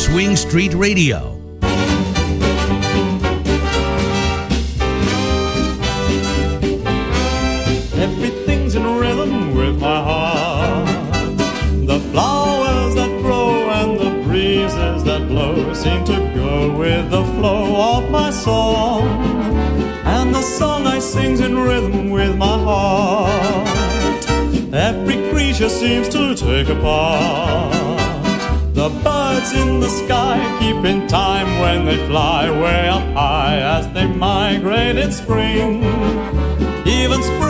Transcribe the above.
Swing Street Radio. Everything's in rhythm with my heart. The flowers that grow and the breezes that blow seem to go with the flow of my song. And the song I sing's in rhythm with my heart. Every creature seems to take a part. The birds in the sky keep in time when they fly way up high as they migrate in spring. Even spring